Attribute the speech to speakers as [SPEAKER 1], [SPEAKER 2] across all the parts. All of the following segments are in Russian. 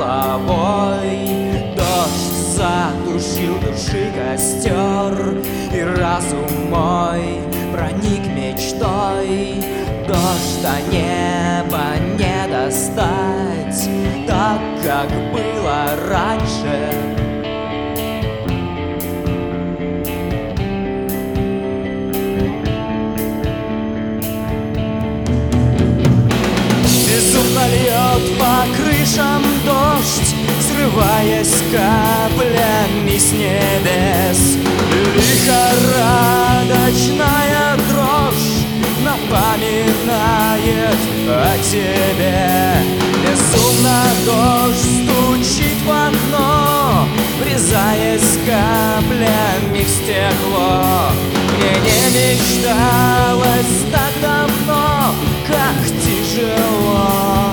[SPEAKER 1] головой. Дождь затушил души костер, и разум мой проник мечтой. Дождь, а небо не достать, так, как было раньше. Безумно льет по крышам дождь, срываясь каплями с небес. Лихорадочная дрожь напоминает о тебе. Безумно дождь стучит в окно, врезаясь каплями в стекло. Мне не мечталось так давно, как тяжело.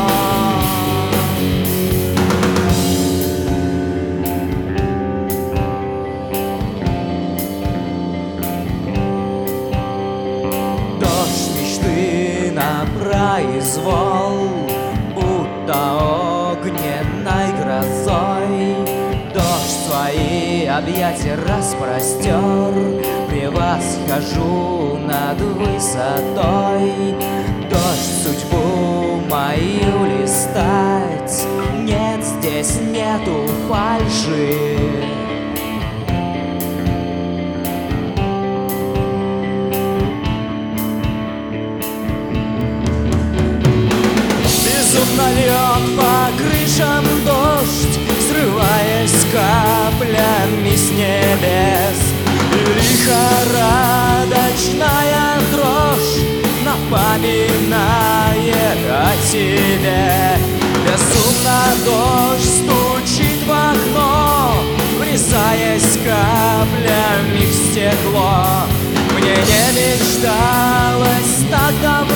[SPEAKER 1] Дождь мечты на произвол, будто огненной грозой. Дождь свои объятия распростер, превосхожу над высотой. Дождь судьбу мою листать, нет, здесь нету фальши. Безумно льет по крышам дождь, срываясь каплями с небес. Лихорадочная дрожь напоминает о тебе. Безумно дождь стучит в окно, врезаясь каплями в стекло. Мне не мечталось так давно,